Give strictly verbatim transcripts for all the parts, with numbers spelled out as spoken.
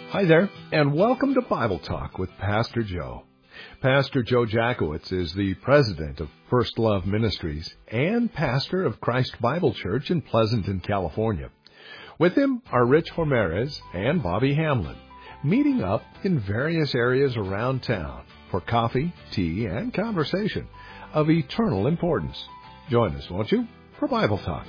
Hi there, and welcome to Bible Talk with Pastor Joe. Pastor Joe Jackowitz is the president of First Love Ministries and pastor of Christ Bible Church in Pleasanton, California. With him are Rich Ramirez and Bobby Hamlin, meeting up in various areas around town for coffee, tea, and conversation of eternal importance. Join us, won't you, for Bible Talk.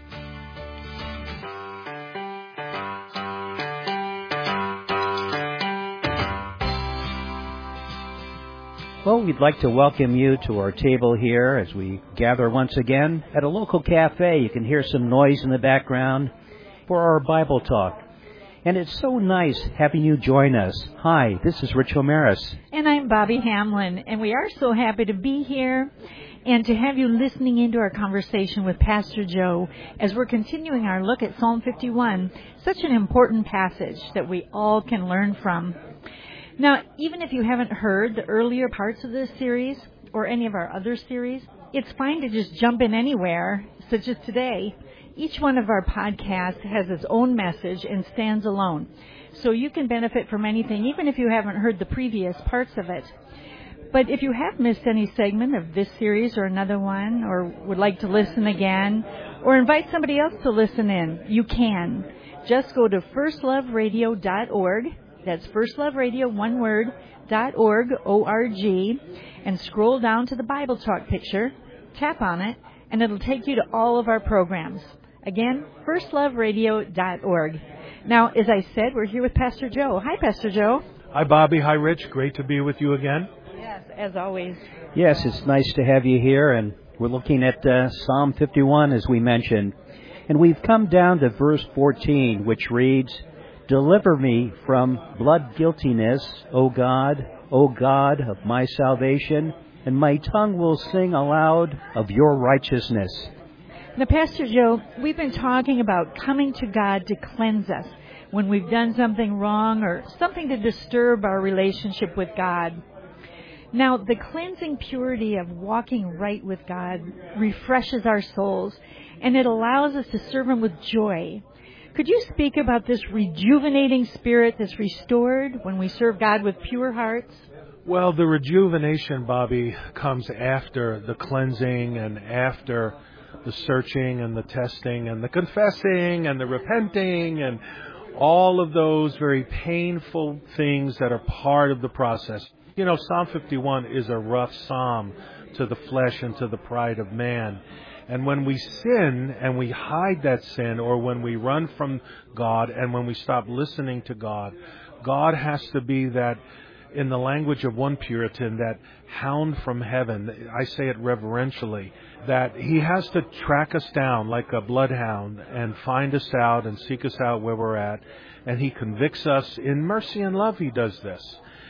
Well, we'd like to welcome you to our table here as we gather once again at a local cafe. You can hear some noise in the background for our Bible Talk. And it's so nice having you join us. Hi, this is Rich Ramirez. And I'm Bobby Hamlin, and we are so happy to be here and to have you listening into our conversation with Pastor Joe as we're continuing our look at Psalm fifty-one, such an important passage that we all can learn from. Now, even if you haven't heard the earlier parts of this series or any of our other series, it's fine to just jump in anywhere, such as today. Each one of our podcasts has its own message and stands alone, so you can benefit from anything, even if you haven't heard the previous parts of it. But if you have missed any segment of this series or another one, or would like to listen again, or invite somebody else to listen in, you can. Just go to first love radio dot org. That's First Love Radio, one word, dot org, O R G, and scroll down to the Bible Talk picture, tap on it, and it'll take you to all of our programs. Again, first love radio dot org. Now, as I said, we're here with Pastor Joe. Hi, Pastor Joe. Hi, Bobby. Hi, Rich. Great to be with you again. Yes, as always. Yes, it's nice to have you here, and we're looking at uh, Psalm fifty-one, as we mentioned. And we've come down to verse fourteen, which reads, "Deliver me from blood guiltiness, O God, O God of my salvation, and my tongue will sing aloud of your righteousness." Now, Pastor Joe, we've been talking about coming to God to cleanse us when we've done something wrong or something to disturb our relationship with God. Now, the cleansing purity of walking right with God refreshes our souls, and it allows us to serve Him with joy. Could you speak about this rejuvenating spirit that's restored when we serve God with pure hearts? Well, the rejuvenation, Bobby, comes after the cleansing and after the searching and the testing and the confessing and the repenting and all of those very painful things that are part of the process. You know, Psalm fifty-one is a rough psalm to the flesh and to the pride of man. And when we sin and we hide that sin, or when we run from God and when we stop listening to God, God has to be that, in the language of one Puritan, that hound from heaven. I say it reverentially, that He has to track us down like a bloodhound and find us out and seek us out where we're at. And He convicts us in mercy and love. He does this.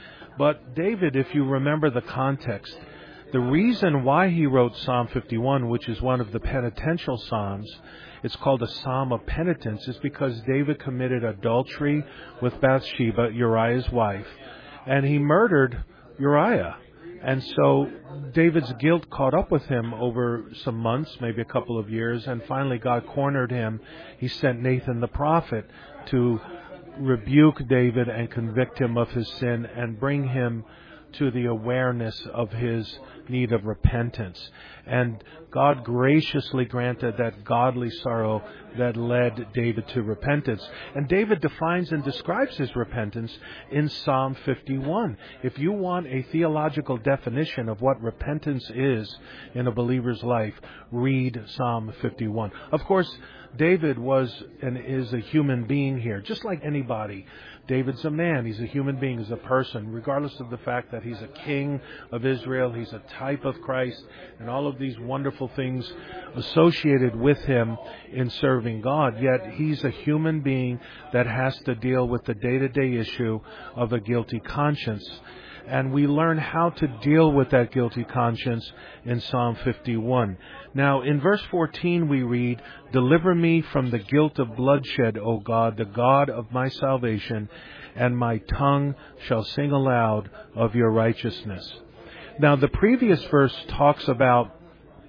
But David, if you remember the context, the reason why he wrote Psalm fifty-one, which is one of the penitential psalms, it's called a psalm of penitence, is because David committed adultery with Bathsheba, Uriah's wife, and he murdered Uriah. And so David's guilt caught up with him over some months, maybe a couple of years, and finally God cornered him. He sent Nathan the prophet to rebuke David and convict him of his sin and bring him to the awareness of his need of repentance. And God graciously granted that godly sorrow that led David to repentance. And David defines and describes his repentance in Psalm fifty-one. If you want a theological definition of what repentance is in a believer's life, read Psalm fifty-one. Of course, David was and is a human being here, just like anybody. David's a man. He's a human being. He's a person, regardless of the fact that he's a king of Israel. He's a type of Christ and all of these wonderful things associated with him in serving God. Yet he's a human being that has to deal with the day-to-day issue of a guilty conscience. And we learn how to deal with that guilty conscience in Psalm fifty-one. Now, in verse fourteen we read, "Deliver me from the guilt of bloodshed, O God, the God of my salvation, and my tongue shall sing aloud of your righteousness." Now, the previous verse talks about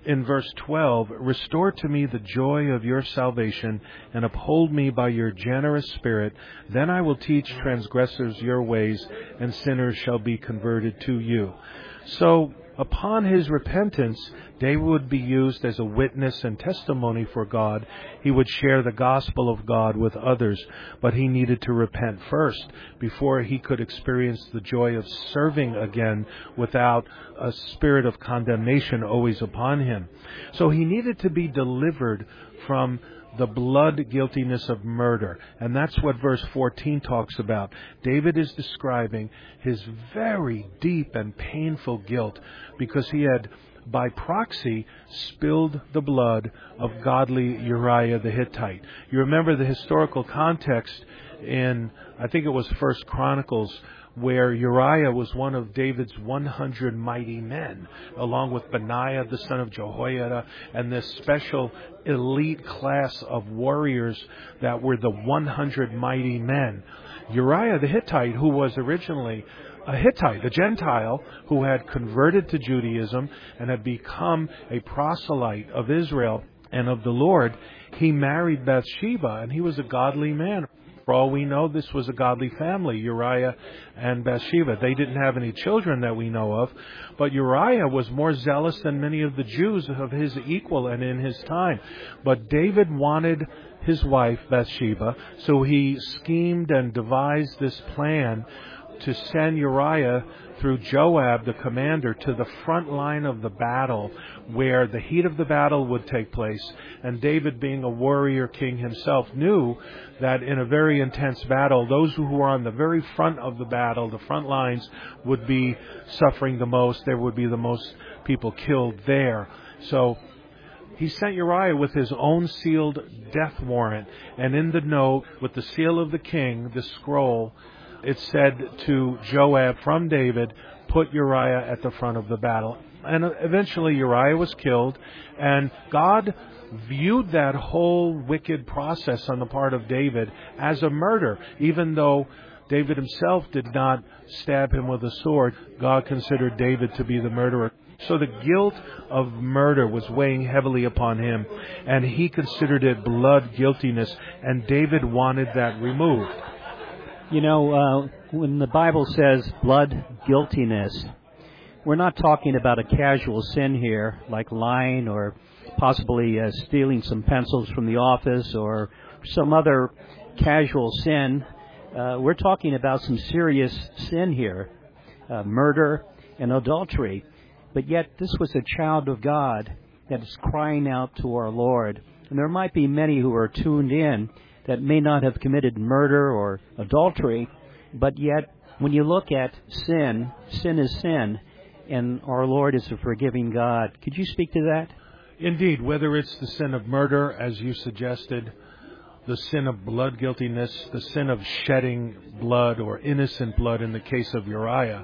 in verse twelve, "Restore to me the joy of your salvation and uphold me by your generous spirit. Then I will teach transgressors your ways, and sinners shall be converted to you." So, upon his repentance, David would be used as a witness and testimony for God. He would share the gospel of God with others, but he needed to repent first before he could experience the joy of serving again without a spirit of condemnation always upon him. So he needed to be delivered from the blood guiltiness of murder. And that's what verse fourteen talks about. David is describing his very deep and painful guilt because he had, by proxy, spilled the blood of godly Uriah the Hittite. You remember the historical context in, I think it was First Chronicles, where Uriah was one of David's one hundred mighty men, along with Benaiah, the son of Jehoiada, and this special elite class of warriors that were the one hundred mighty men. Uriah the Hittite, who was originally a Hittite, a Gentile, who had converted to Judaism and had become a proselyte of Israel and of the Lord, he married Bathsheba, and he was a godly man. For all we know, this was a godly family, Uriah and Bathsheba. They didn't have any children that we know of, but Uriah was more zealous than many of the Jews of his equal and in his time. But David wanted his wife, Bathsheba, so he schemed and devised this plan to send Uriah through Joab, the commander, to the front line of the battle where the heat of the battle would take place. And David, being a warrior king himself, knew that in a very intense battle, those who were on the very front of the battle, the front lines, would be suffering the most. There would be the most people killed there. So he sent Uriah with his own sealed death warrant. And in the note, with the seal of the king, the scroll, it said to Joab from David, "Put Uriah at the front of the battle." And eventually Uriah was killed, and God viewed that whole wicked process on the part of David as a murder. Even though David himself did not stab him with a sword, God considered David to be the murderer. So the guilt of murder was weighing heavily upon him, and he considered it blood guiltiness, and David wanted that removed. You know, uh, when the Bible says blood guiltiness, we're not talking about a casual sin here, like lying or possibly uh, stealing some pencils from the office or some other casual sin. Uh, we're talking about some serious sin here, uh, murder and adultery. But yet this was a child of God that is crying out to our Lord. And there might be many who are tuned in that may not have committed murder or adultery, but yet when you look at sin, sin is sin, and our Lord is a forgiving God. Could you speak to that? Indeed, whether it's the sin of murder, as you suggested, the sin of blood guiltiness, the sin of shedding blood or innocent blood in the case of Uriah,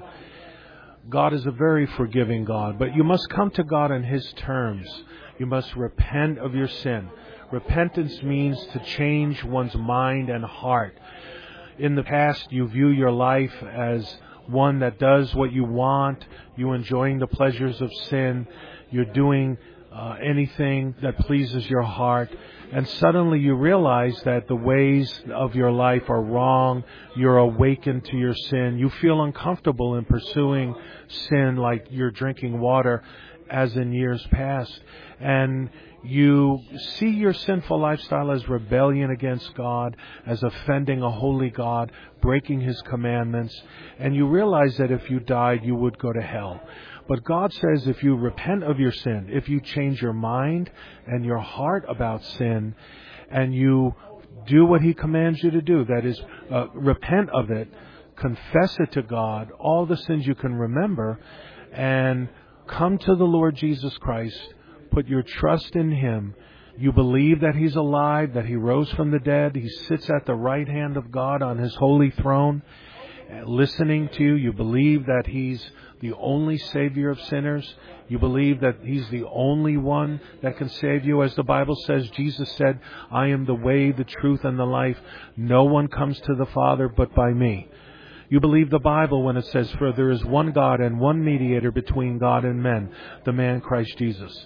God is a very forgiving God, but you must come to God on His terms. You must repent of your sin. Repentance means to change one's mind and heart. In the past, you view your life as one that does what you want. You're enjoying the pleasures of sin. You're doing uh, anything that pleases your heart. And suddenly you realize that the ways of your life are wrong. You're awakened to your sin. You feel uncomfortable in pursuing sin like you're drinking water as in years past. And you see your sinful lifestyle as rebellion against God, as offending a holy God, breaking His commandments. And you realize that if you died, you would go to hell. But God says if you repent of your sin, if you change your mind and your heart about sin, and you do what He commands you to do, that is, uh, repent of it, confess it to God, all the sins you can remember, and come to the Lord Jesus Christ, put your trust in Him. You believe that He's alive, that He rose from the dead. He sits at the right hand of God on His holy throne, listening to you. You believe that He's the only Savior of sinners. You believe that He's the only one that can save you. As the Bible says, Jesus said, "I am the way, the truth, and the life. No one comes to the Father but by me." You believe the Bible when it says, "For there is one God and one mediator between God and men, the man Christ Jesus."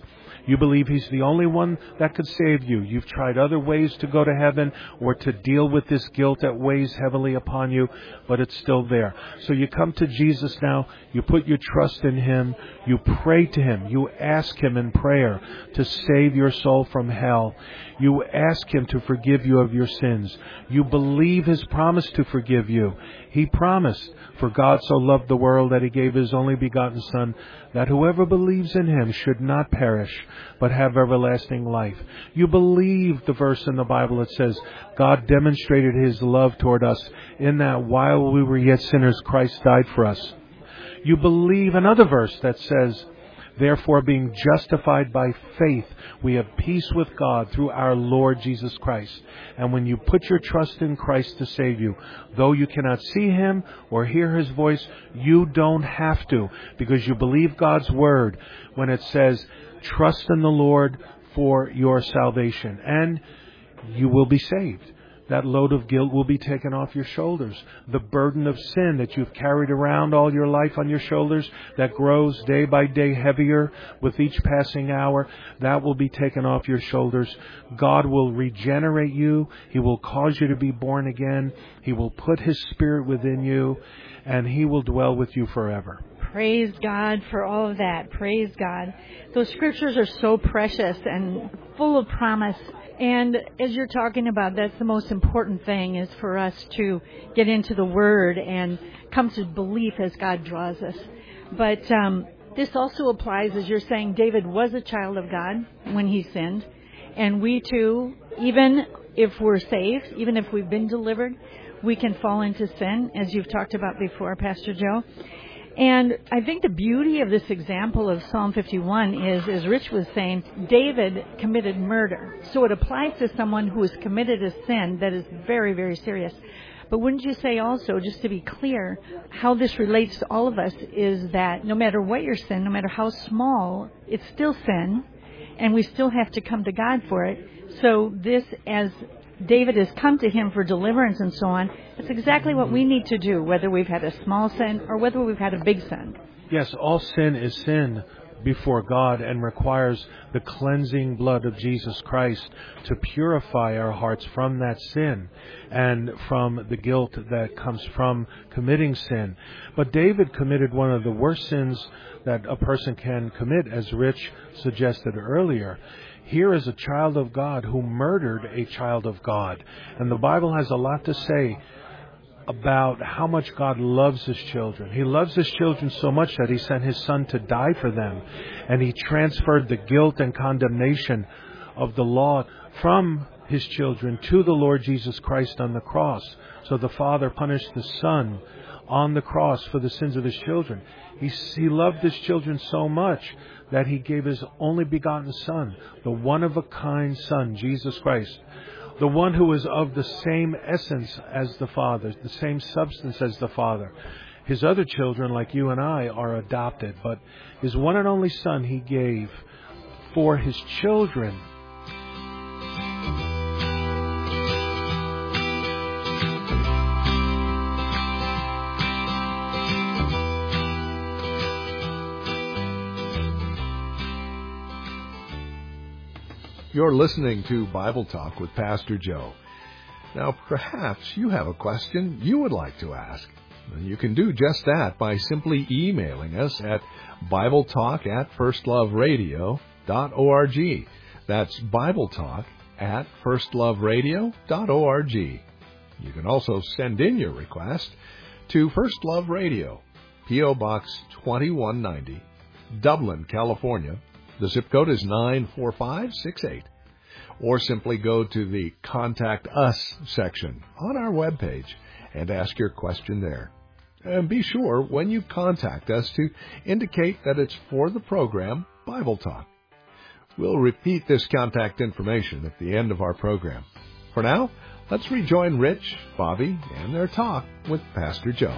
You believe He's the only one that could save you. You've tried other ways to go to heaven or to deal with this guilt that weighs heavily upon you, but it's still there. So you come to Jesus now. You put your trust in Him. You pray to Him. You ask Him in prayer to save your soul from hell. You ask Him to forgive you of your sins. You believe His promise to forgive you. He promised, for God so loved the world that He gave His only begotten Son, that whoever believes in Him should not perish, but have everlasting life. You believe the verse in the Bible that says, God demonstrated His love toward us in that while we were yet sinners, Christ died for us. You believe another verse that says, therefore, being justified by faith, we have peace with God through our Lord Jesus Christ. And when you put your trust in Christ to save you, though you cannot see Him or hear His voice, you don't have to, because you believe God's word when it says, trust in the Lord for your salvation, and you will be saved. That load of guilt will be taken off your shoulders. The burden of sin that you've carried around all your life on your shoulders, that grows day by day heavier with each passing hour, that will be taken off your shoulders. God will regenerate you. He will cause you to be born again. He will put His Spirit within you, and He will dwell with you forever. Praise God for all of that. Praise God. Those scriptures are so precious and full of promise. And as you're talking about, that's the most important thing, is for us to get into the Word and come to belief as God draws us. But um, this also applies, as you're saying, David was a child of God when he sinned. And we too, even if we're saved, even if we've been delivered, we can fall into sin, as you've talked about before, Pastor Joe. And I think the beauty of this example of Psalm fifty-one is, as Rich was saying, David committed murder. So it applies to someone who has committed a sin that is very, very serious. But wouldn't you say also, just to be clear, how this relates to all of us is that no matter what your sin, no matter how small, it's still sin, and we still have to come to God for it. So this, as David has come to Him for deliverance and so on, it's exactly what we need to do, whether we've had a small sin or whether we've had a big sin. Yes, all sin is sin before God and requires the cleansing blood of Jesus Christ to purify our hearts from that sin and from the guilt that comes from committing sin. But David committed one of the worst sins that a person can commit, as Rich suggested earlier. Here is a child of God who murdered a child of God. And the Bible has a lot to say about how much God loves His children. He loves His children so much that He sent His Son to die for them. And He transferred the guilt and condemnation of the law from His children to the Lord Jesus Christ on the cross. So the Father punished the Son on the cross for the sins of His children. He, he loved His children so much that He gave His only begotten Son, the one-of-a-kind Son, Jesus Christ, the one who is of the same essence as the Father, the same substance as the Father. His other children, like you and I, are adopted, but His one and only Son He gave for His children. You're listening to Bible Talk with Pastor Joe. Now, perhaps you have a question you would like to ask. You can do just that by simply emailing us at BibleTalk at firstloveradio dot org. That's BibleTalk at firstloveradio dot org. You can also send in your request to First Love Radio, P O Box twenty-one ninety, Dublin, California. The zip code is nine four five six eight. Or simply go to the Contact Us section on our webpage and ask your question there. And be sure when you contact us to indicate that it's for the program Bible Talk. We'll repeat this contact information at the end of our program. For now, let's rejoin Rich, Bobby, and their talk with Pastor Joe.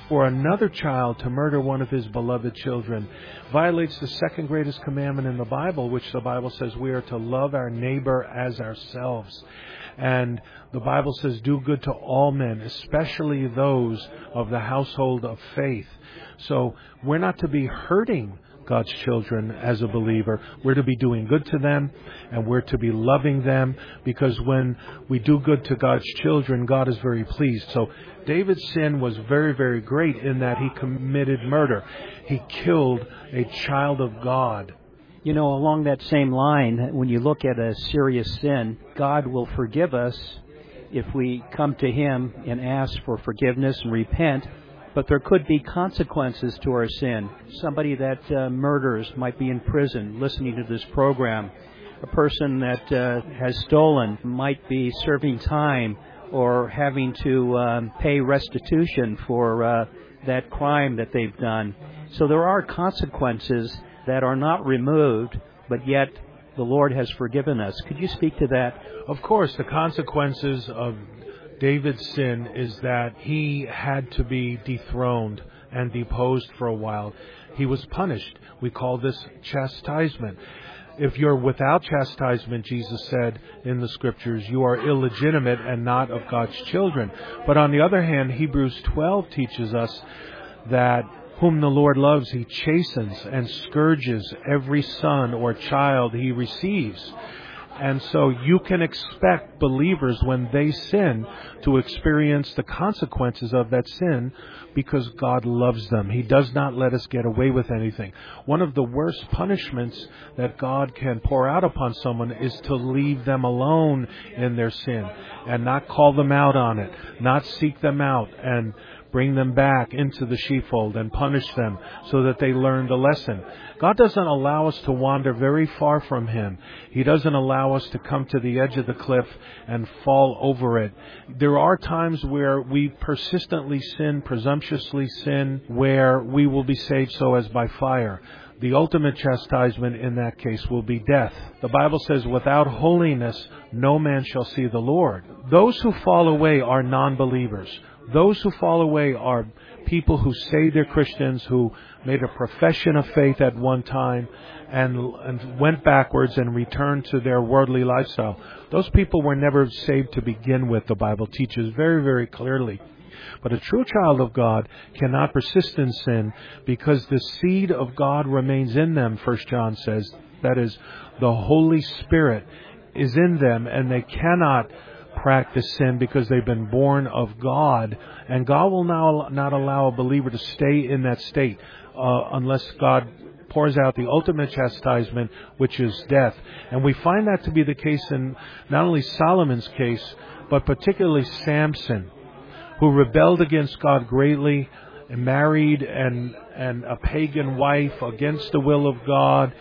for another child to murder one of his beloved children violates the second greatest commandment in the Bible, which the Bible says we are to love our neighbor as ourselves. And the Bible says, do good to all men, especially those of the household of faith. So we're not to be hurting God's children as a believer. We're to be doing good to them, and we're to be loving them, because when we do good to God's children, God is very pleased. So David's sin was very, very great in that he committed murder. He killed a child of God. You know, along that same line, when you look at a serious sin, God will forgive us if we come to Him and ask for forgiveness and repent. But there could be consequences to our sin. Somebody that uh, murders might be in prison listening to this program. A person that uh, has stolen might be serving time or having to um, pay restitution for uh, that crime that they've done. So there are consequences that are not removed, but yet the Lord has forgiven us. Could you speak to that? Of course, the consequences of David's sin is that he had to be dethroned and deposed for a while. He was punished. We call this chastisement. If you're without chastisement, Jesus said in the Scriptures, you are illegitimate and not of God's children. But on the other hand, Hebrews twelve teaches us that whom the Lord loves, He chastens and scourges every son or child He receives. And so you can expect believers, when they sin, to experience the consequences of that sin, because God loves them. He does not let us get away with anything. One of the worst punishments that God can pour out upon someone is to leave them alone in their sin and not call them out on it, not seek them out and bring them back into the sheepfold and punish them so that they learn the lesson. God doesn't allow us to wander very far from Him. He doesn't allow us to come to the edge of the cliff and fall over it. There are times where we persistently sin, presumptuously sin, where we will be saved so as by fire. The ultimate chastisement in that case will be death. The Bible says, without holiness, no man shall see the Lord. Those who fall away are non-believers. Those who fall away are people who say they're Christians, who made a profession of faith at one time and, and went backwards and returned to their worldly lifestyle. Those people were never saved to begin with, the Bible teaches very, very clearly. But a true child of God cannot persist in sin because the seed of God remains in them, First John says. That is, the Holy Spirit is in them, and they cannot practice sin because they've been born of God. And God will now not allow a believer to stay in that state uh, unless God pours out the ultimate chastisement, which is death. And we find that to be the case in not only Solomon's case, but particularly Samson, who rebelled against God greatly, and married and, and a pagan wife against the will of God.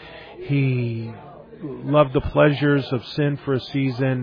He loved the pleasures of sin for a season,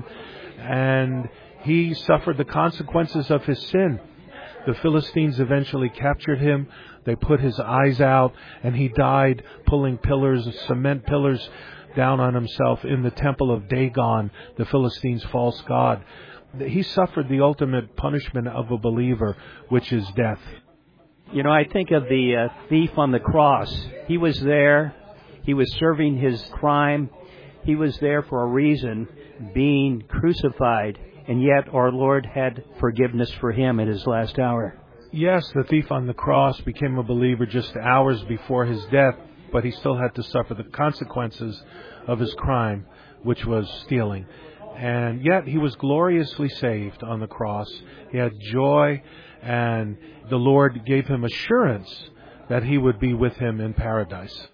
and he suffered the consequences of his sin. The Philistines eventually captured him. They put his eyes out, and he died pulling pillars, cement pillars, down on himself in the temple of Dagon, the Philistines' false god. He suffered the ultimate punishment of a believer, which is death. You know, I think of the uh, thief on the cross. He was there. He was serving his crime. He was there for a reason, being crucified. And yet our Lord had forgiveness for him at his last hour. Yes, the thief on the cross became a believer just hours before his death, but he still had to suffer the consequences of his crime, which was stealing. And yet he was gloriously saved on the cross. He had joy, and the Lord gave him assurance that he would be with him in paradise.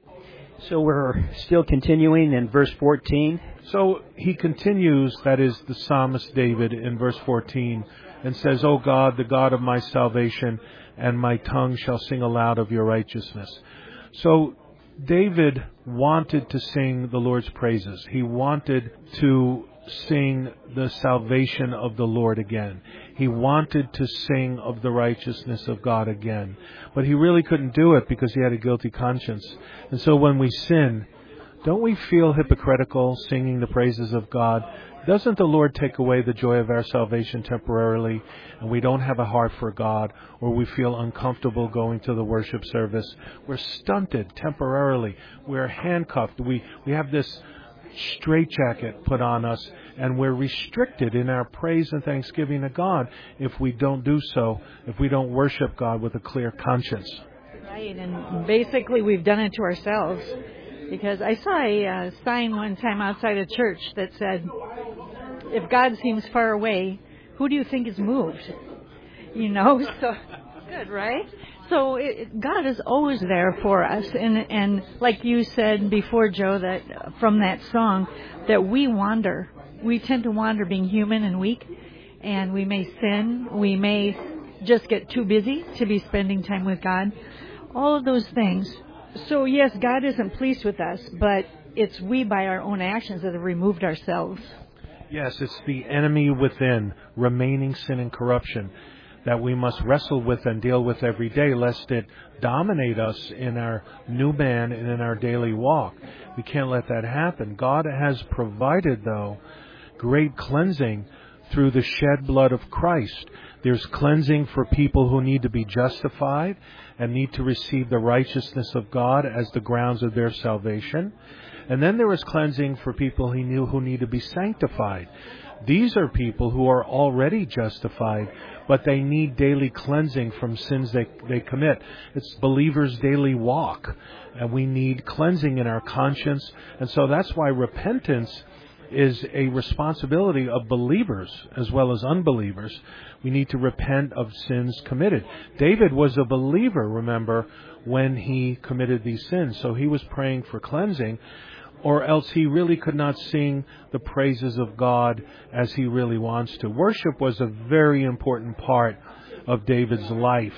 So we're still continuing in verse fourteen. So he continues, that is the psalmist David in verse fourteen, and says, O God, the God of my salvation, and my tongue shall sing aloud of your righteousness. So David wanted to sing the Lord's praises. He wanted to sing the salvation of the Lord again. He wanted to sing of the righteousness of God again. But he really couldn't do it because he had a guilty conscience. And so when we sin, Don't we feel hypocritical singing the praises of God? Doesn't the Lord take away the joy of our salvation temporarily, and we don't have a heart for God, or we feel uncomfortable going to the worship service? We're stunted temporarily. We're handcuffed. We, we have this straitjacket put on us, and we're restricted in our praise and thanksgiving to God if we don't do so, if we don't worship God with a clear conscience. Right, and basically we've done it to ourselves. Because I saw a uh, sign one time outside a church that said, if God seems far away, who do you think is moved? You know, so good, right? So it, God is always there for us. And, and like you said before, Joe, that uh, from that song, that we wander. We tend to wander being human and weak. And we may sin. We may just get too busy to be spending time with God. All of those things. So, yes, God isn't pleased with us, but it's we by our own actions that have removed ourselves. Yes, it's the enemy within, remaining sin and corruption, that we must wrestle with and deal with every day, lest it dominate us in our new man and in our daily walk. We can't let that happen. God has provided, though, great cleansing through the shed blood of Christ. There's cleansing for people who need to be justified and need to receive the righteousness of God as the grounds of their salvation. And then there is cleansing for people he knew who need to be sanctified. These are people who are already justified, but they need daily cleansing from sins they, they commit. It's believers' daily walk, and we need cleansing in our conscience. And so that's why repentance is a responsibility of believers as well as unbelievers. We need to repent of sins committed. David was a believer, remember, when he committed these sins. So he was praying for cleansing, or else he really could not sing the praises of God as he really wants to. Worship was a very important part of David's life,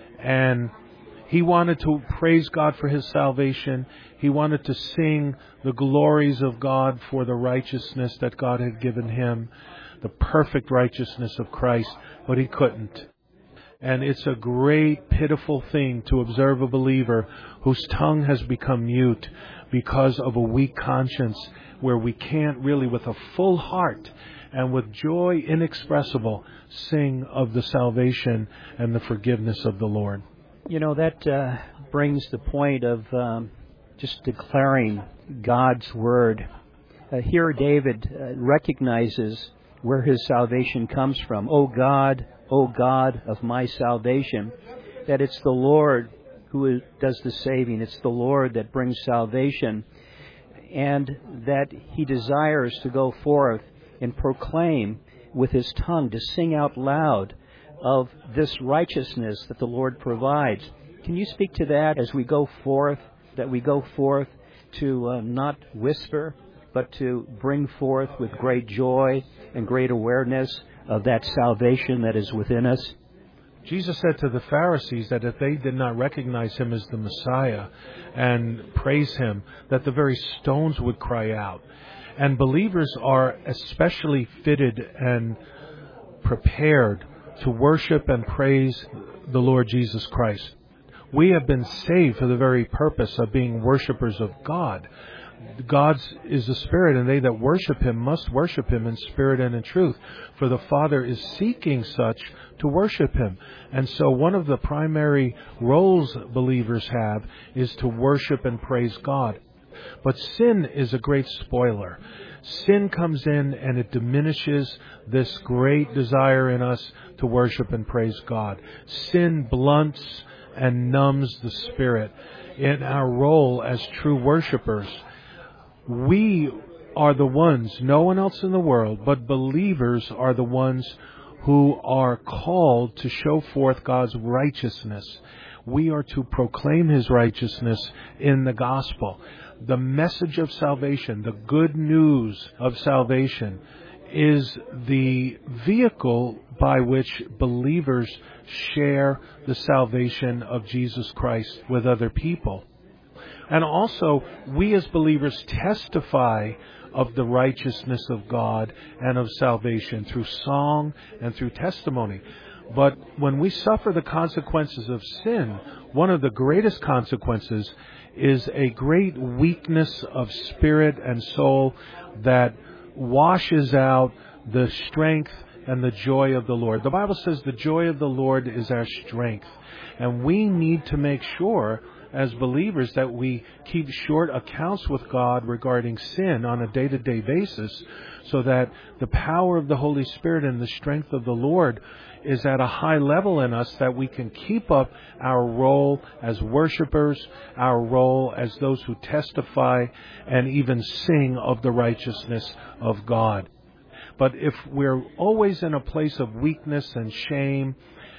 and he wanted to praise God for his salvation. He wanted to sing the glories of God for the righteousness that God had given him, the perfect righteousness of Christ, but he couldn't. And it's a great, pitiful thing to observe a believer whose tongue has become mute because of a weak conscience, where we can't really, with a full heart and with joy inexpressible, sing of the salvation and the forgiveness of the Lord. You know, that uh, brings the point of um, just declaring God's word. Uh, here David uh, recognizes where his salvation comes from. O God, O God of my salvation, that it's the Lord who does the saving. It's the Lord that brings salvation, and that he desires to go forth and proclaim with his tongue, to sing out loud of this righteousness that the Lord provides. Can you speak to that as we go forth, that we go forth to uh, not whisper, but to bring forth with great joy and great awareness of that salvation that is within us? Jesus said to the Pharisees that if they did not recognize him as the Messiah and praise him, that the very stones would cry out. And believers are especially fitted and prepared to worship and praise the Lord Jesus Christ. We have been saved for the very purpose of being worshipers of God. God is the Spirit, and they that worship him must worship him in spirit and in truth, for the Father is seeking such to worship him. And so one of the primary roles believers have is to worship and praise God. But sin is a great spoiler. Sin comes in and it diminishes this great desire in us to worship and praise God. Sin blunts and numbs the Spirit in our role as true worshipers. We are the ones, no one else in the world, but believers are the ones who are called to show forth God's righteousness. We are to proclaim his righteousness in the gospel. The message of salvation, the good news of salvation, is the vehicle by which believers share the salvation of Jesus Christ with other people. And also, we as believers testify of the righteousness of God and of salvation through song and through testimony. But when we suffer the consequences of sin, one of the greatest consequences is a great weakness of spirit and soul that washes out the strength and the joy of the Lord. The Bible says the joy of the Lord is our strength. And we need to make sure as believers that we keep short accounts with God regarding sin on a day-to-day basis, so that the power of the Holy Spirit and the strength of the Lord is at a high level in us, that we can keep up our role as worshipers, our role as those who testify and even sing of the righteousness of God. But if we're always in a place of weakness and shame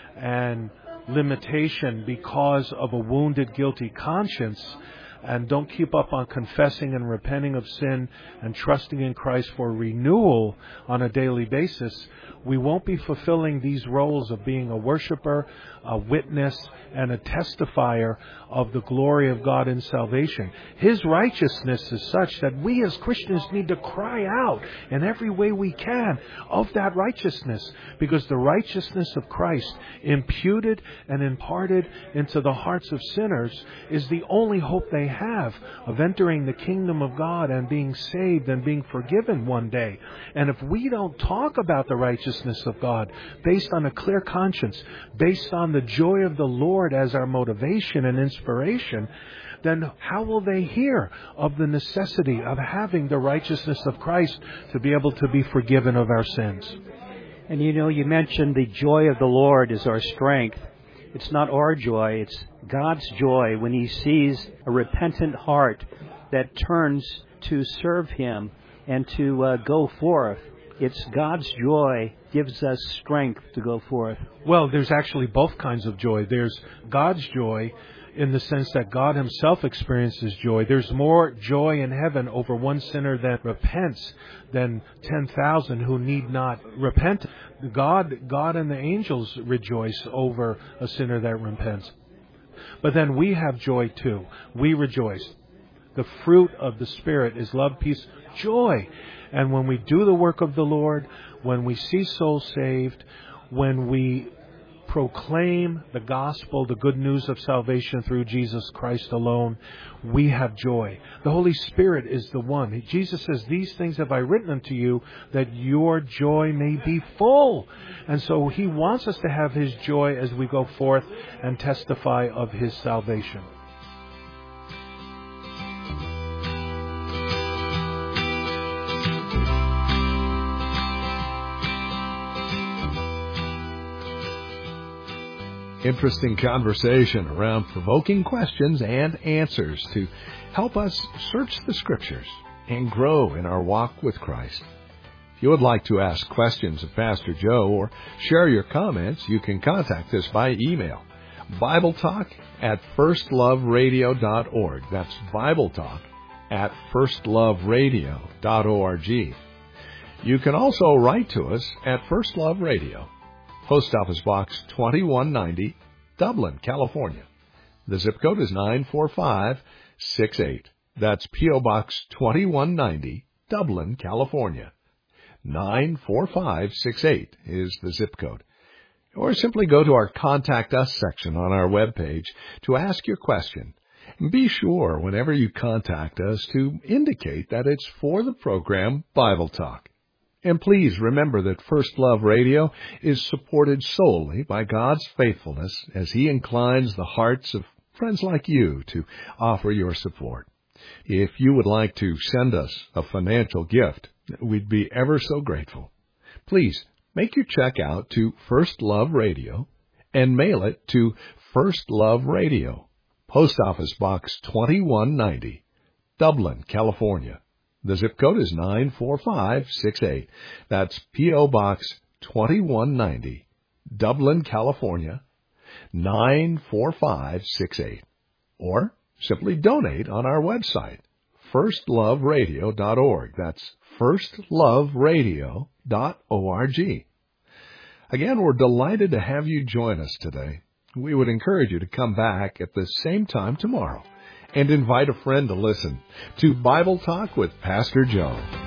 and limitation because of a wounded, guilty conscience, and don't keep up on confessing and repenting of sin and trusting in Christ for renewal on a daily basis, we won't be fulfilling these roles of being a worshiper, a witness, and a testifier of the glory of God in salvation. His righteousness is such that we as Christians need to cry out in every way we can of that righteousness, because the righteousness of Christ imputed and imparted into the hearts of sinners is the only hope they have of entering the kingdom of God and being saved and being forgiven one day. And if we don't talk about the righteousness of God based on a clear conscience, based on the joy of the Lord as our motivation and inspiration, then how will they hear of the necessity of having the righteousness of Christ to be able to be forgiven of our sins? And you know, you mentioned the joy of the Lord is our strength. It's not our joy, it's God's joy when He sees a repentant heart that turns to serve Him and to uh, go forth. It's God's joy gives us strength to go forth. Well, there's actually both kinds of joy. There's God's joy in the sense that God Himself experiences joy. There's more joy in heaven over one sinner that repents than ten thousand who need not repent. God, God and the angels rejoice over a sinner that repents. But then we have joy too. We rejoice. The fruit of the Spirit is love, peace, joy. And when we do the work of the Lord, when we see souls saved, when we proclaim the gospel, the good news of salvation through Jesus Christ alone, we have joy. The Holy Spirit is the one. Jesus says, "These things have I written unto you, that your joy may be full." And so He wants us to have His joy as we go forth and testify of His salvation. Interesting conversation around provoking questions and answers to help us search the Scriptures and grow in our walk with Christ. If you would like to ask questions of Pastor Joe or share your comments, you can contact us by email, BibleTalk at first love radio dot org. That's BibleTalk at first love radio dot org. You can also write to us at First Love Radio, Post Office Box twenty-one ninety, Dublin, California. The zip code is nine four five six eight. That's P O Box twenty-one ninety, Dublin, California. nine four five six eight is the zip code. Or simply go to our Contact Us section on our webpage to ask your question. And be sure, whenever you contact us, to indicate that it's for the program Bible Talk. And please remember that First Love Radio is supported solely by God's faithfulness as He inclines the hearts of friends like you to offer your support. If you would like to send us a financial gift, we'd be ever so grateful. Please make your check out to First Love Radio and mail it to First Love Radio, Post Office Box twenty-one ninety, Dublin, California. The zip code is nine four five six eight. That's P O Box twenty-one ninety, Dublin, California, nine four five six eight. Or simply donate on our website, first love radio dot org. That's first love radio dot org. Again, we're delighted to have you join us today. We would encourage you to come back at the same time tomorrow and invite a friend to listen to Bible Talk with Pastor Joe.